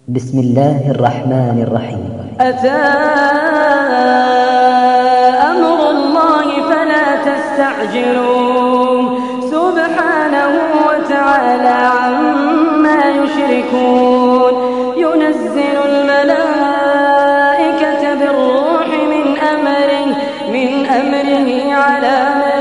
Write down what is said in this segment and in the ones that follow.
بسم الله الرحمن الرحيم. أتى أمر الله فلا تستعجلون سبحانه وتعالى عما يشركون. ينزل الملائكة بالروح من أمره على من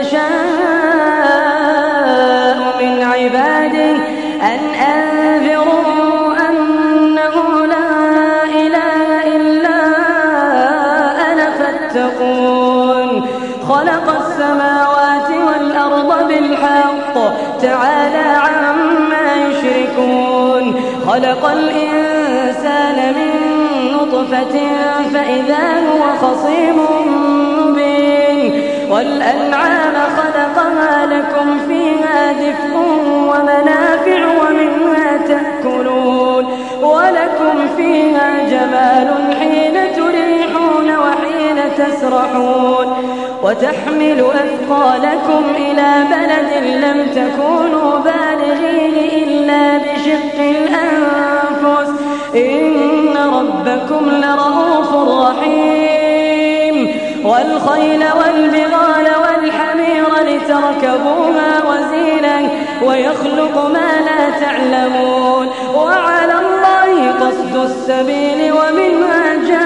يشاء من عباده أن أنذروا أنه لا إله إلا أنا فاتقون. خلق السماوات والأرض بالحق تعالى عما يشركون. خلق الإنسان من نطفة فإذا هو خصيم مبين. والأنعام خلقها لكم فيها دفء ومنافع ومنها تأكلون ولكم فيها جمال حين تريحون وحين تسرحون. وتحمل أثقالكم إلى بلد لم تكونوا بالغيه إلا بشق الأنفس إن ربكم لرؤوف رحيم. والخيل والبغال والحمير لتركبوها وزينة ويخلق ما لا تعلمون. وعلى الله قصد السبيل ومنها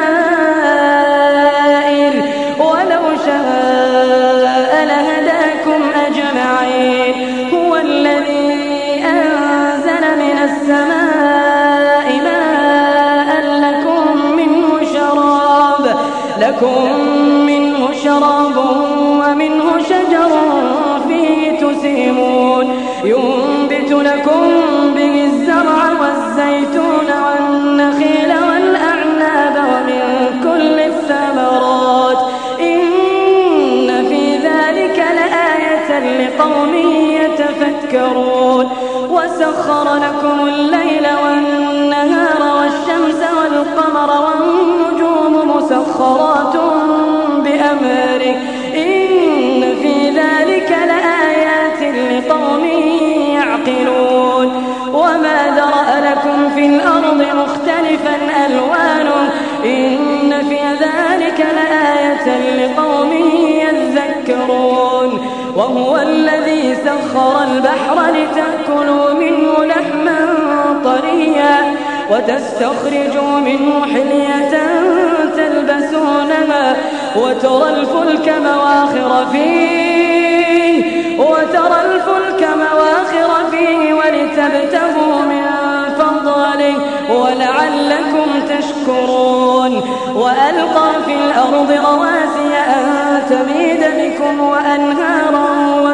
جائر ولو شاء لهداكم أجمعين. هو الذي أنزل من السماء ماء لكم منه شراب ومنه شجر فيه تسيمون. ينبت لكم به الزرع والزيتون والنخيل والأعناب ومن كل الثمرات إن في ذلك لآية لقوم يتفكرون. وسخر لكم الليل والنهار والشمس والقمر والنجوم مسخرات بأمره إن في ذلك لآيات لقوم يعقلون. وما ذرأ لكم في الأرض مختلفا ألوانه إن في ذلك لآية لقوم يذكرون. وهو الذي سخر البحر لتأكلوا منه لحما طريا وتستخرجوا منه حلية تلبسونها وترى الفلك مواخر فيه ولتبتغوا من فضله ولعلكم تشكرون. وألقى في الأرض رواسي أن تميد بكم وأنهارا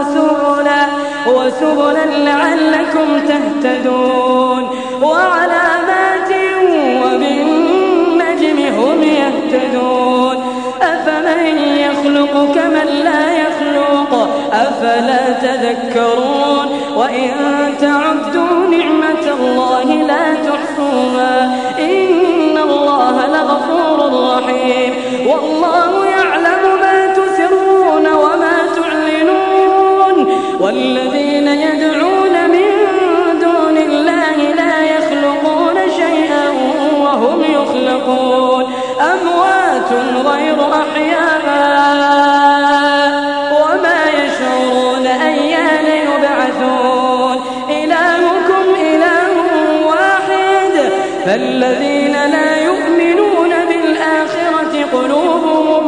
وسبلا لعلكم تهتدون. وعلامات وبالنجم هم يهتدون. أفمن يخلق كمن لا يخلق أفلا تذكرون. وإن تعدوا نعمة الله لا تحصوها إن الله لغفور رحيم. والله يعلم ما تسرون وما تعلنون. والذين يدعون من دون الله لا يخلقون شيئا وهم يخلقون أموات غير أحياء وما يشعرون أيان يبعثون. إلهكم إله واحد فالذين لا يؤمنون بالآخرة قلوبهم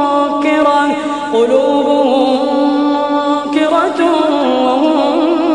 منكرة وهم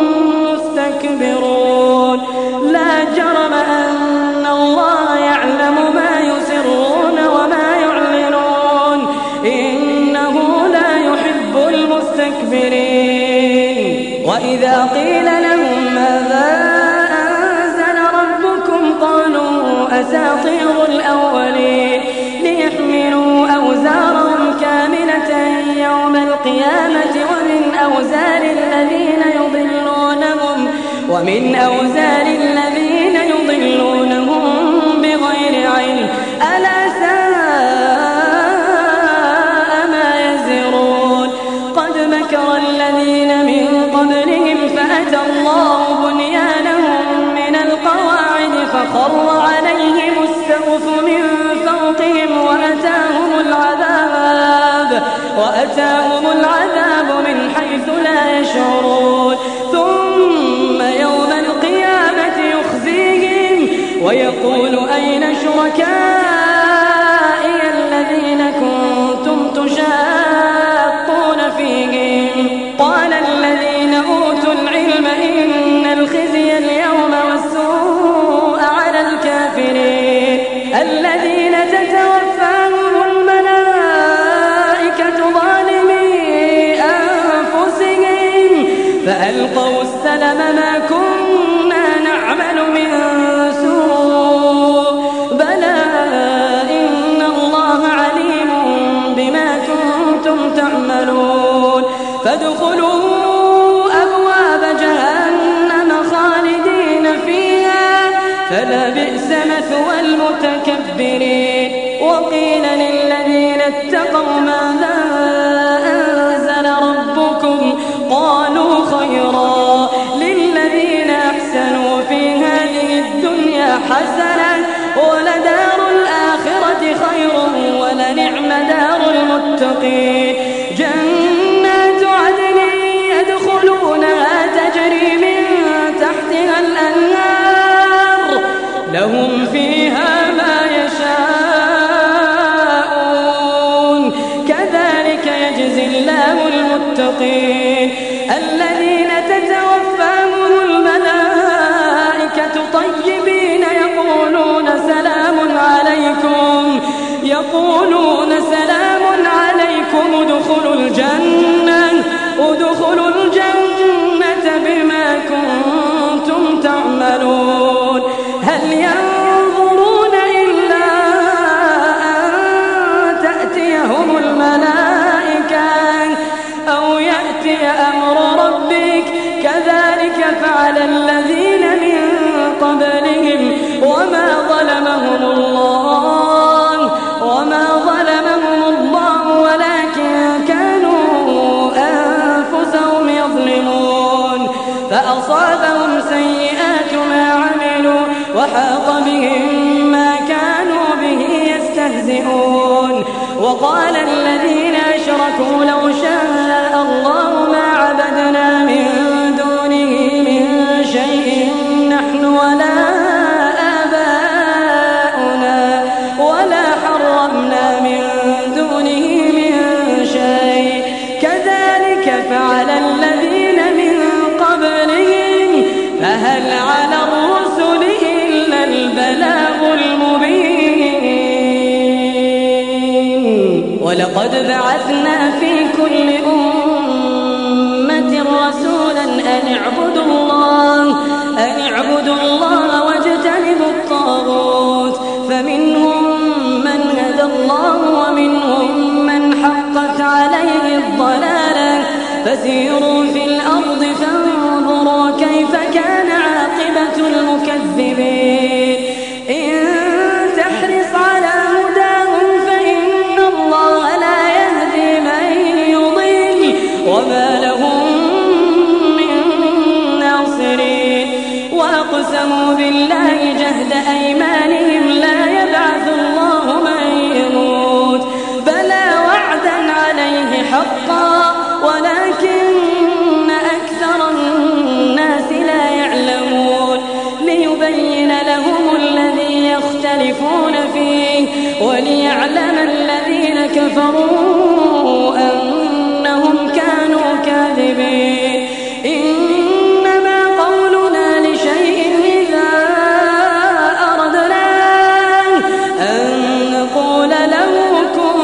مستكبرون. لا جرم أن الله يعلم ما يسرون وما يعلنون إنه لا يحب المستكبرين. وإذا قيل لهم ماذا أنزل ربكم قالوا أساطير الأولين ليحملوا أوزارهم كاملة يوم القيامة ومن أوزار الذين يضلونهم بغير علم ألا ساء ما يزرون. قد مكر الذين من قبلهم فأتى الله بنيانهم من القواعد فخر ويقول أين شركائي الذين كنتم تشاقون فيهم قال الذين أوتوا العلم إن الخزي اليوم والسوء على الكافرين الذين تتوفاهم الملائكة ظالمي أنفسهم فألقوا السلم ما كنا نعمل من سوء بلى إن الله عليم بما كنتم تعملون فادخلوا أبواب جهنم خالدين فيها فلبئس مثوى المتكبرين وقيل للذين اتقوا ماذا أنزل ربكم قالوا خيرا للذين أحسنوا في هذه الدنيا حسنة ولدار الآخرة خير ولنعم دار المتقين جنات عدن يدخلونها تجري من تحتها الأنهار لهم فيها ما يشاءون كذلك يجزي الله المتقين الذين تتوفاهم الملائكة طيبين يقولون سلام عليكم ادخلوا الجنة بما كنتم تعملون هل ينظرون إلا أن تأتيهم الملائكة أو يأتي أمر ربك كذلك فعل الذين من قبلهم وما ظلمهم الله ولكن كانوا أنفسهم يظلمون فأصابهم سيئات ما عملوا وحاق بهم ما كانوا به يستهزئون وقال الذين أشركوا لو شاء الله ما عبدنا من دونه من شيء نحن ولا آباؤنا ولا حرمنا من دونه من شيء كذلك فعل الذين من قبلهم فهل على الرسل إلا البلاغ المبين ولقد بعثنا في كل أمة رسولا أن اعبدوا الله واجتنبوا الطاغوت فمنهم من هدى الله ومنهم من حقت عليه الضلالة فسيروا في الأرض فانظروا كيف كان عاقبة المكذبين إن تحرص على هداهم فإن الله لا يهدي من يضل وما لهم من ناصرين وأقسموا بالله جهد أيمانهم لا يبعث الله من يموت بلى وعدا عليه حقا ولكن أكثر الناس لا يعلمون ليبين لهم الذي يختلفون فيه وليعلم الذين كفروا أنهم كانوا كاذبين إنما قولنا لشيء إذا أردناه أن نقول له كن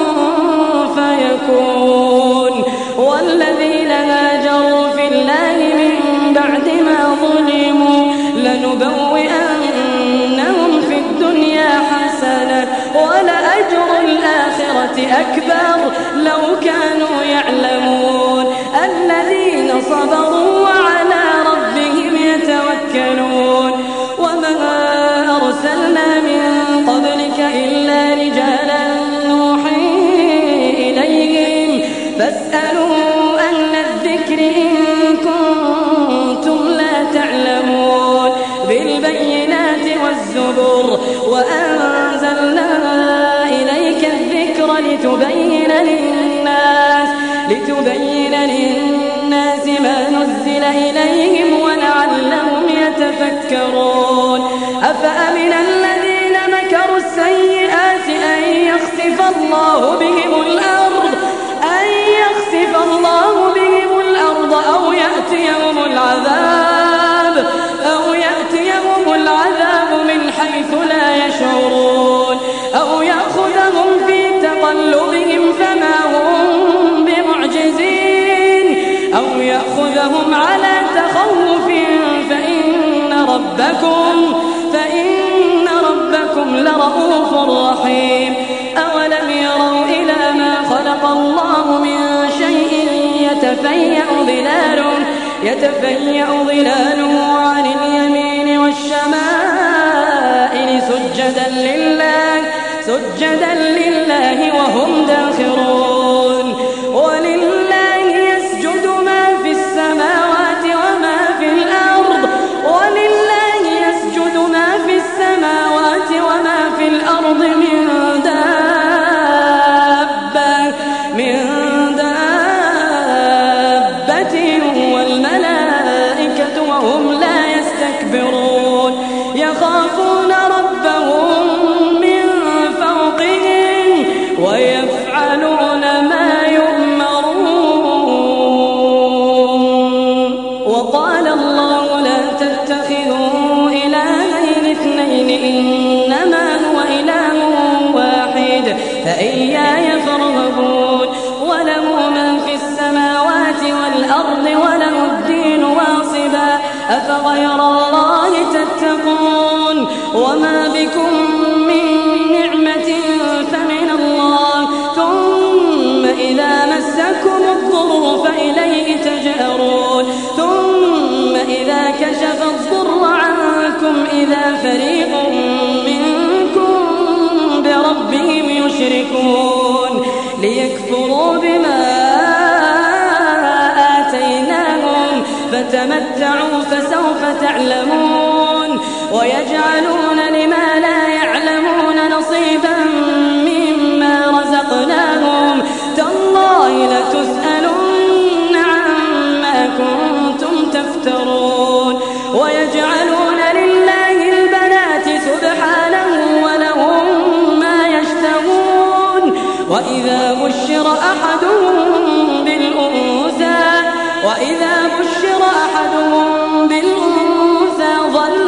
فيكون والذين هاجروا في الله من بعد ما ظلموا لنبوئنهم في الدنيا حسنة ولأجر الآخرة أكبر لو كانوا يعلمون الذين صبروا وعلى ربهم يتوكلون وما أرسلنا من قبلك إلا رجالا نوحي إليهم فاسألوا أهل الذكر إن كنتم لا تعلمون بالبينات والزبر وأنزلنا إليك الذكر لتبين للناس ما نزل إليهم ولعلهم يتفكرون أفأمن الذين مكروا السيئات أن يخسف الله بهم الأرض أو يأتيهم العذاب من حيث لا يشعرون أو يأخذهم في تقلبهم فما هم بمعجزين أو يأخذهم على تخوف فإن ربكم لرؤوف رحيم أولم يروا إلى ما خلق الله من شيء يتفيأ ظلاله عن اليمين والشمائل سجدا لله وهم داخرون ولله يسجد ما في السماوات وما في الأرض من دابة والملائكة وهم لا يستكبرون يخافون ربهم من فوقهم ويفعلون ما يؤمرون وقال الله لا تتخذوا إلهين اثنين إنما هو إله واحد فإياي فارهبون وله من في السماوات والأرض وله الدين واصبا أفغير الله تتقون وما بكم من نعمة فمن الله ثم إذا مسكم الضر فإليه تجأرون ثم إذا كشف الضر عنكم إذا فريق منكم بربهم يشركون ليكفروا بما آتيناهم فتمتعوا فسوف تعلمون ويجعلون لما لا يعلمون نصيبا مما رزقناهم تالله لتسألن عما كنتم تفترون ويجعلون لله البنات سبحانه ولهم ما يشتهون وإذا بشر أحدهم بالأنثى ظل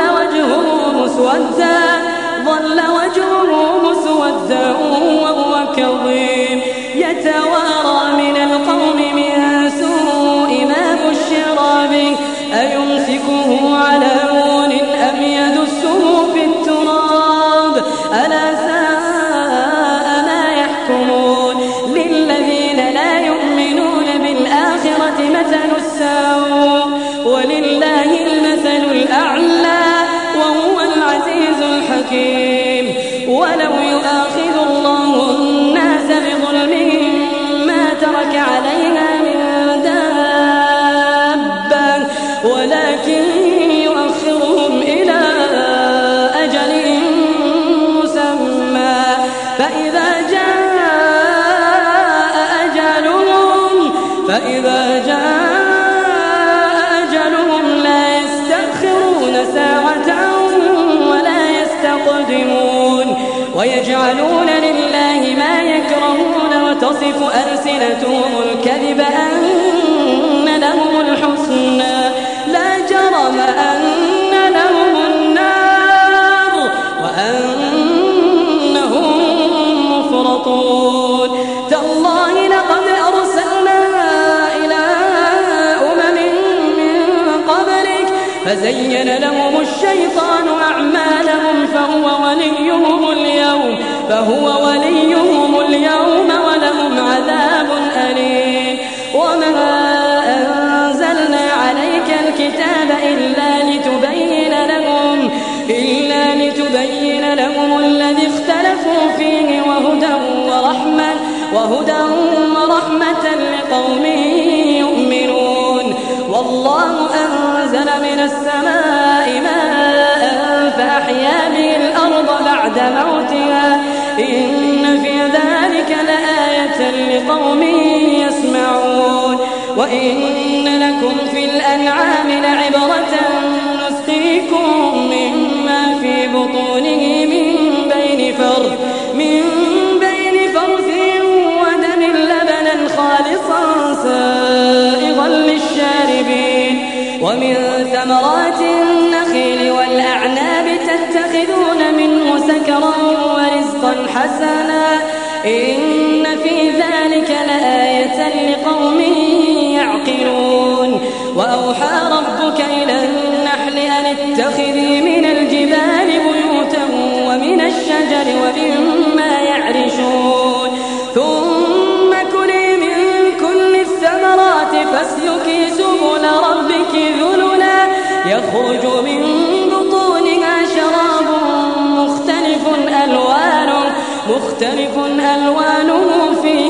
وجهه مسودا وهو كظيم يتوارى من القوم من سوء ما بشر به أيمسكه على هون أم يدسه في التراب ألا ساء ما يحكمون للذين لا يؤمنون بالآخرة مثل السوء ولله المثل الأعلى وهو العزيز الحكيم ولو يؤاخذ الله الناس بظلمهم ما ترك عليها من دابة ولكن يؤخرهم إلى أجل مسمى فإذا جاء أجلهم لا يستأخرون ساعة ولا يستقدمون ويجعلون لله ما يكرهون وتصف ألسنتهم الكذب أن لهم الحسنى لا جرم أن لهم النار وأنهم مفرطون تالله لقد أرسلنا إلى أمم من قبلك فزين لهم الشيطان أعمالهم فهو وليهم اليوم ولهم عذاب أليم وما أنزلنا عليك الكتاب إلا لتبين لهم الذي اختلفوا فيه وهدى ورحمة لقوم يؤمنون والله أنزل من السماء ماء فأحيا به الأرض بعد موتها إن في ذلك لآية لقوم يسمعون وإن لكم في الأنعام لعبرة نسقيكم مما في بطونه من بين فرث ودم لبنا خالصا سائغا للشاربين ومن ثمرات النخيل والأعناب تتخذون منه سكرا ورزقا حسنا إن في ذلك لآية لقوم يعقلون وأوحى ربك إلى النحل أن اتخذي من الجبال بيوتا ومن الشجر ومما يعرشون ثم كلي من كل الثمرات فاسلكي سبل ربك ذللا يخرج من بطونها شراب مختلف ألوانه فيه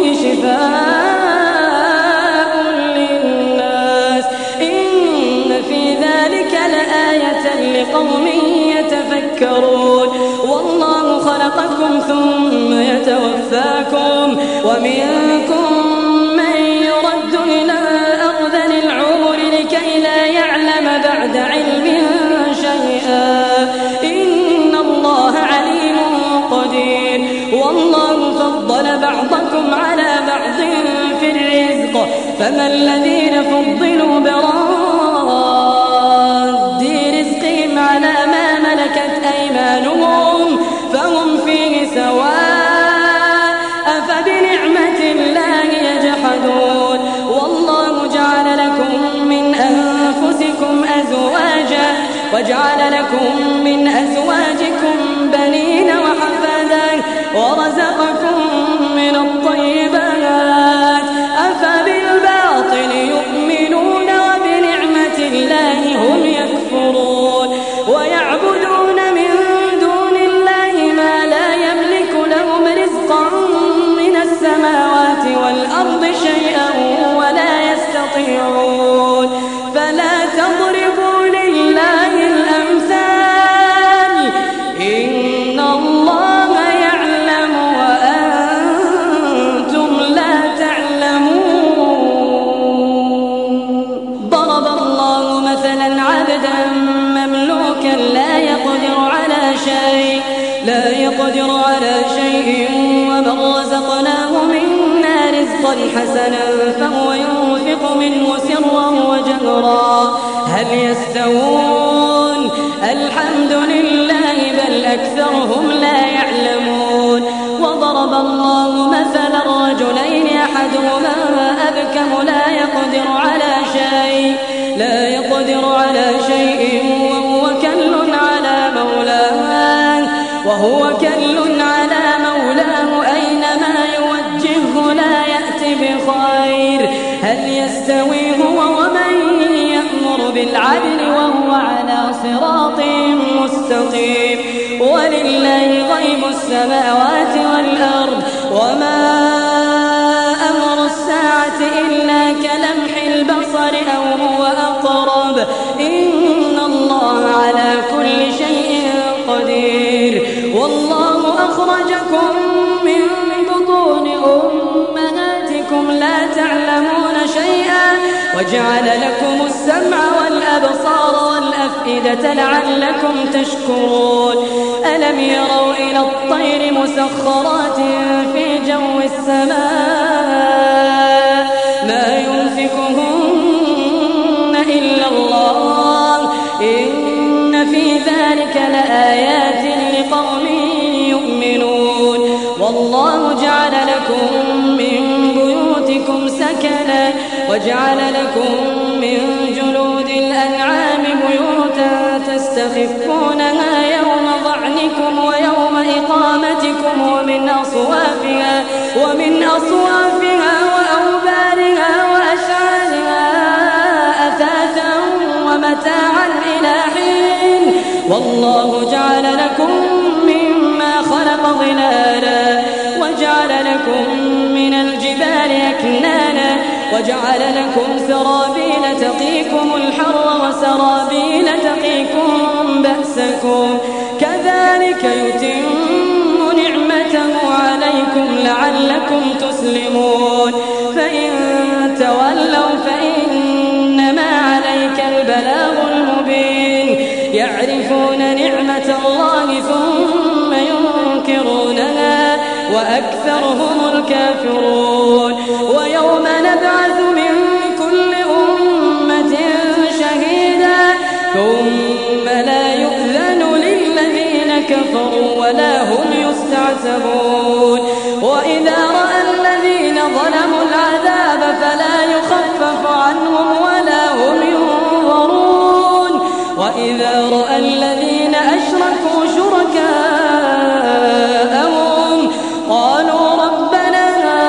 شفاء للناس إن في ذلك لآية لقوم يتفكرون والله خلقكم ثم يتوفاكم ومنكم من يرد إلى أرذل العمر لكي لا يعلم بعد علم شيئا إن الله عليم قدير والله فضل بعضكم على بعض في الرزق فما الذين فضلوا براد رزقهم على ما ملكت أيمانهم فهم فيه سواء أفبنعمة الله يجحدون والله جعل لكم من أنفسكم أزواجا وجعل لكم من أزواجكم بنين وحفادا ورزقكم من الطيبات أفبالباطل يؤمنون وبنعمة الله هم يكفرون ويعبدون من دون الله ما لا يملك لهم رزقا من السماوات والأرض شيئا ولا يستطيعون فلا تضربوا لله الأمثال إن الله يعلم وأنتم لا تعلمون ضرب الله مثلا عبدا مملوكا لا يقدر على شيء ومن رزقناه منا رزقا حسنا فهو ينفق منه سرا وجهرا هل يستوون الحمد لله بل أكثرهم لا يعلمون وضرب الله مثلا رجلين أحدهما أبكم لا يقدر على شيء وهو كل على مولاه أينما يوجهه لا يأتي بخير هل يستوي هو ومن يأمر بالعدل وهو على صراط مستقيم ولله غيب السماوات والأرض وما أمر الساعة إلا كلمح البصر أو هو أقرب إن الله على كل شيء قدير والله أخرجكم من بطون أمهاتكم لا تعلمون شيئا وجعل لكم السمع والأبصار والأفئدة لعلكم تشكرون ألم يروا إلى الطير مسخرات في جو السماء ما يمسكهن إلا الله إن في ذلك لآيات لقوم يؤمنون والله جعل لكم من بيوتكم سكنا وجعل لكم من جلود الأنعام بيوتا تستخفونها يوم ظعنكم ويوم إقامتكم ومن أصوافها وأوبارها وأشعارها أثاثا ومتاعا إلى حين والله جعل لكم مما خلق ظلالا وجعل لكم من الجبال أكنانا وجعل لكم سرابيل تقيكم الحر وسرابيل تقيكم بأسكم كذلك يتم نعمته عليكم لعلكم تسلمون فإن تولوا فإنما عليك البلاغ المبين يعرفون نعمة الله ثم ينكرونها وأكثرهم الكافرون. ويوم نبعث من كل أمة شهيدا ثم لا يؤذن للذين كفروا ولا هم يستعتبون. وإذا رأى الذين ظلموا العذاب فلا يخفف عنهم ولا هم ينظرون. وإذا رأى الذين أشركوا شركاءهم قالوا ربنا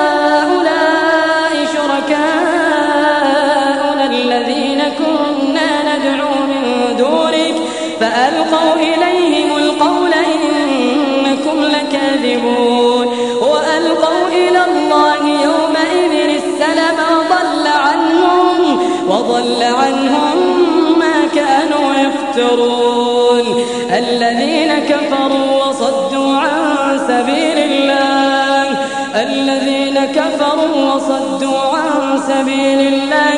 هؤلاء شركاؤنا الذين كنا ندعو من دونك فألقوا إليهم القول إنكم لكاذبون. وألقوا إلى الله يومئذ السلم وضل عنهم ما كانوا يفترون. الذين كفروا وصدوا عن سبيل الله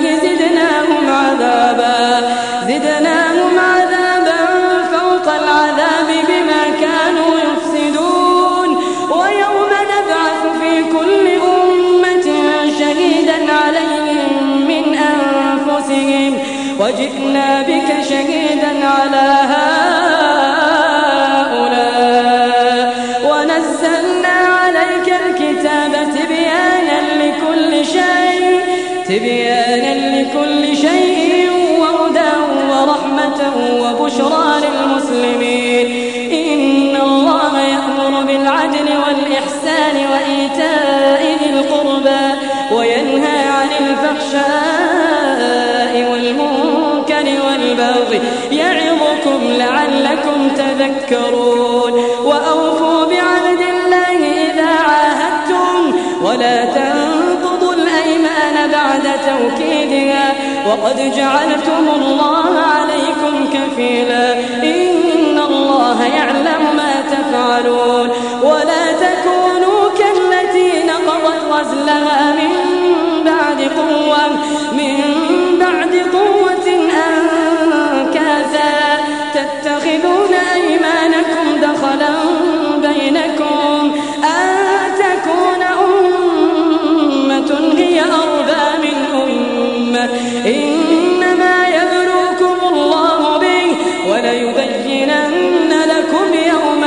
زدناهم عذابا فوق العذاب بما كانوا يفسدون. ويوم نبعث في كل أمة شهيدا عليهم من أنفسهم وجئنا بك شهيدا على هؤلاء ونزلنا عليك الكتاب تبيانا لكل شيء وهدى ورحمة وبشرى للمسلمين. إن الله يأمر بالعدل والإحسان وإيتاء ذي القربى وينهى عن الفحشاء والمنكر والبغي يعظكم لعلكم تذكرون. وأوفوا بعهد الله إذا عاهدتم ولا تنقضوا الأيمان بعد توكيدها وقد جعلتم الله عليكم كفيلا. إن الله يعلم ما تفعلون. ولا تكونوا كالتي نقضت غزلها من بعد قوة أنكاثا تتخذون أيمانكم دخلا بينكم أن تكون أمة هي أربى من أمة إنما يبلوكم الله به وليبينن لكم يوم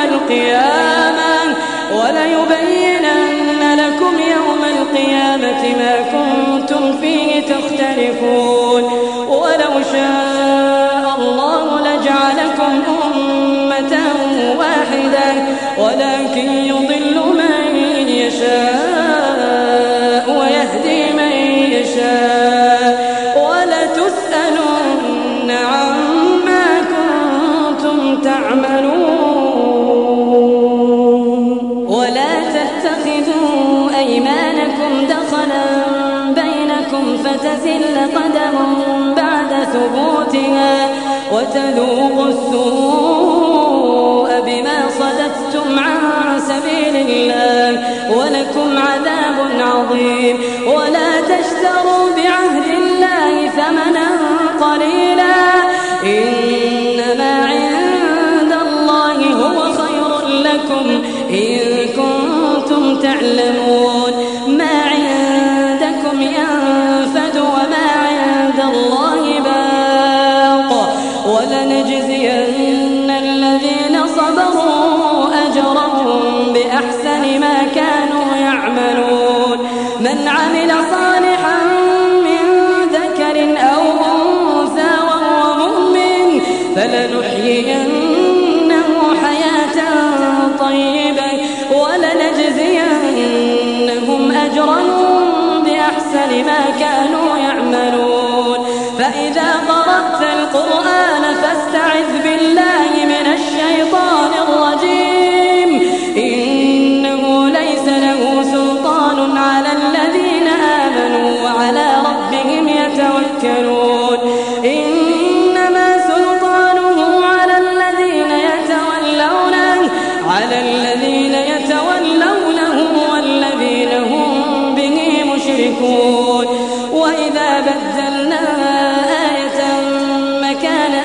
القيامة ما كنتم فيه تختلفون. ولو شاء الله لجعلكم أمة واحدة ولكن يضل من يشاء ويهدي من يشاء ولتسألن عما كنتم تعملون. ولا تتخذوا أيمانكم دخلا بينكم فتزل قدم بعد ثبوتها وتذوقوا السوء بما صددتم عن سبيل الله ولكم عذاب عظيم. ولا تشتروا بعهد الله ثمنا قليلا إنما عند الله هو خير لكم إن كنتم تعلمون. ما عندكم ينفد وما عند الله باق ولنجزين الذين صبروا أجرهم بأحسن ما كانوا يعملون. من عمل صالحا من ذكر أو أنثى وهو مؤمن فلنحيينه حياة طيبة ولنجزينهم أجرهم بأحسن ما كانوا يعملون. فإذا قرأت القرآن فاستعذ بالله من الشيطان الرجيم إنه ليس له سلطان على الذين آمنوا وعلى ربهم يتوكلون. إنما سلطانه على الذين يتولونه والذين هم به مشركون. وإذا بدلنا آية مكان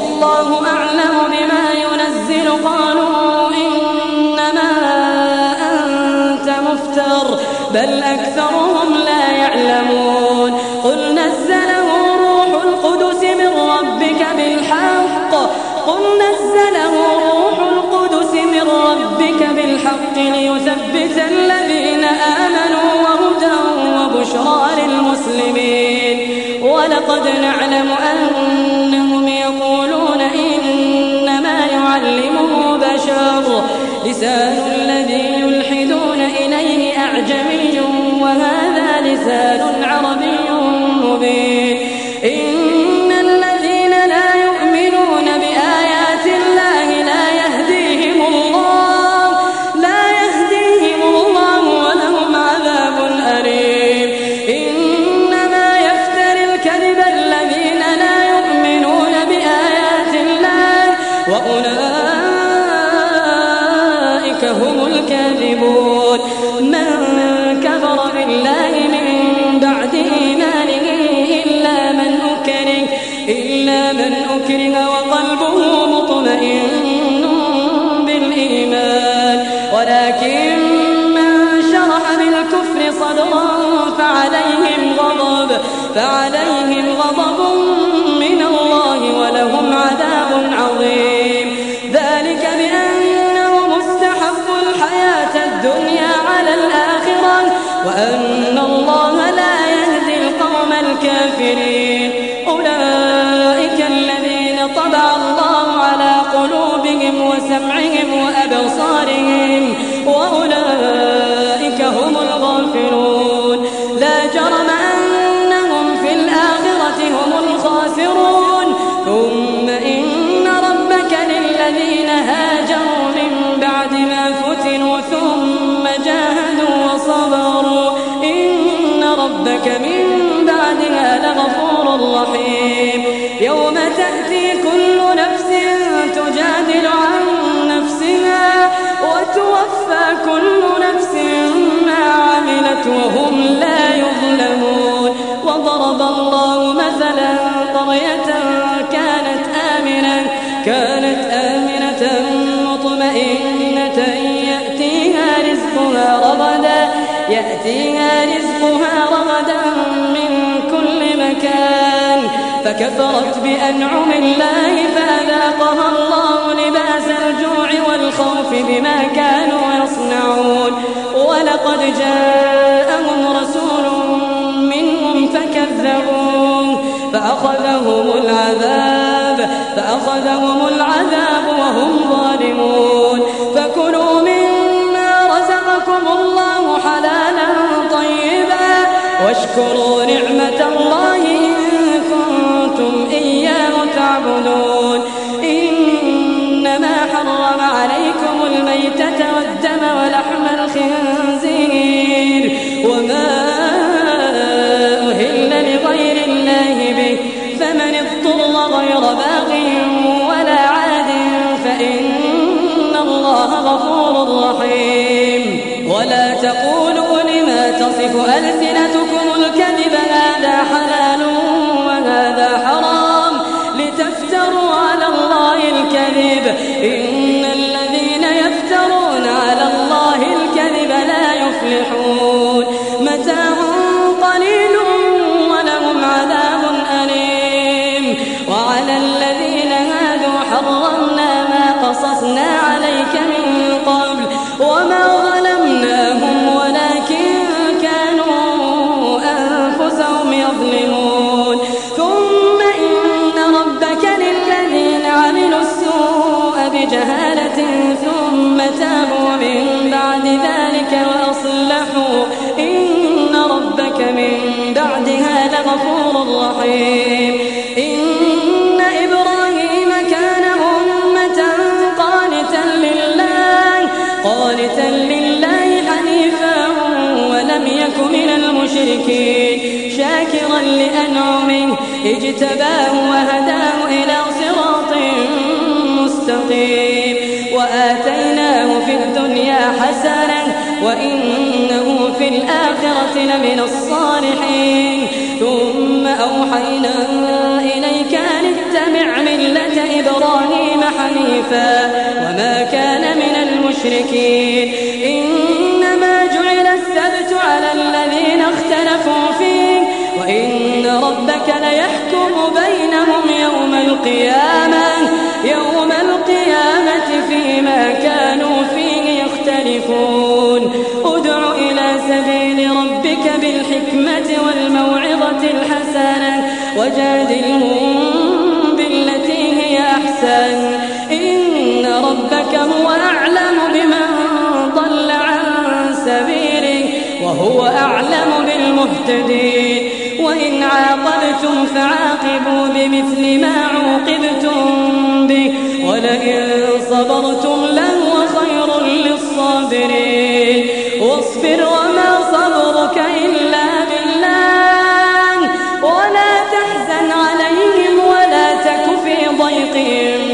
الله أعلم بما ينزل قالوا إنما أنت مفتر بل أكثرهم لا يعلمون قل نزله روح القدس من ربك ليثبت الذين آمنوا وهدى وبشرى للمسلمين ولقد نعلم أنهم يقولون إنما يعلمه بشر لسان الذي يلحدون إليه أعجمي وهذا لسان عربي مبين إن الذين لا يؤمنون بآيات الله لا يهديهم الله ولهم عذاب أليم إنما يفتري الكذب الذين لا يؤمنون بآيات الله وأولئك هم الكاذبون من كفر بالله من بعد إيمانه إلا من أكره وقلبه مطمئن بالإيمان ولكن من شرح بالكفر صدرا فعليهم غضب من الله ولهم عذاب عظيم ذلك بأنه مستحب الحياة الدنيا على الآخرة وأن الله لا يهدي القوم الكافرين أولئك الذين طبع الله على قلوبهم وسمعهم وأبصارهم وأولئك هم الغافلون لا جرم أنهم في الآخرة هم الخاسرون ثم إن ربك للذين هاجروا من بعد ما فتنوا ثم جاهدوا وصبروا إن ربك من بعدها لغفور رحيم يوم تأتي كل نفس تجادل عن نفسها وتوفى كل نفس ما عملت وهم لا يظلمون وضرب الله مثلا قرية كانت آمنة مطمئنة يأتيها رزقها رغدا من كل مكان فكفرت بأنعم الله فأذاقها الله لباس الجوع والخوف بما كانوا يصنعون ولقد جاءهم رسول منهم فكذبوه فأخذهم العذاب وهم ظالمون فكلوا مما رزقكم الله حلالا طيبا واشكروا نعمة الله إن كنتم إياه تعبدون إنما حرم عليكم الميتة والدم ولحم الخنزير وما أهل لغير الله به فمن اضطر غير باغ ولا عاد فإن الله غفور رحيم ولا تقولوا لما تصف ألسنتكم الكذب هذا حلال وهذا حرام لتفتروا على الله الكذب إن الذين يفترون على الله الكذب لا يفلحون متاع قليل ولهم عذاب أليم وعلى الذين هادوا حرمنا ما قصصنا عليك من قبل وما ظلمناهم ولكن كانوا أنفسهم يظلمون ثم إن ربك للذين عملوا السوء بجهالة ثم تابوا من بعد ذلك وأصلحوا إن ربك من بعدها لغفور رحيم إن إبراهيم كان أمة قانتا لله حنيفا ولم يك من المشركين شاكرا لأنعمه اجتباه وهداه إلى صراط مستقيم وآتيناه في الدنيا حسنة وإنه في الآخرة لمن الصالحين ثم أوحينا إليك أن اتبع ملة إبراهيم حنيفا وما كان من المشركين إنما جعل السبت على الذين اختلفوا فيه وإن ربك ليحكم بينهم يوم القيامة فيما كانوا فيه يختلفون ادع إلى سبيل ربك بالحكمة والموعظة الحسنة وجادلهم بالتي هي أحسن إن ربك هو أعلم بمن ضل عن سبيله وهو أعلم بالمهتدين وإن عاقبتم فعاقبوا بمثل ما عوقبتم به ولئن صبرتم لهو خير للصابرين واصبر وما صبرك إلا بالله ولا تحزن عليهم ولا تك في ضيق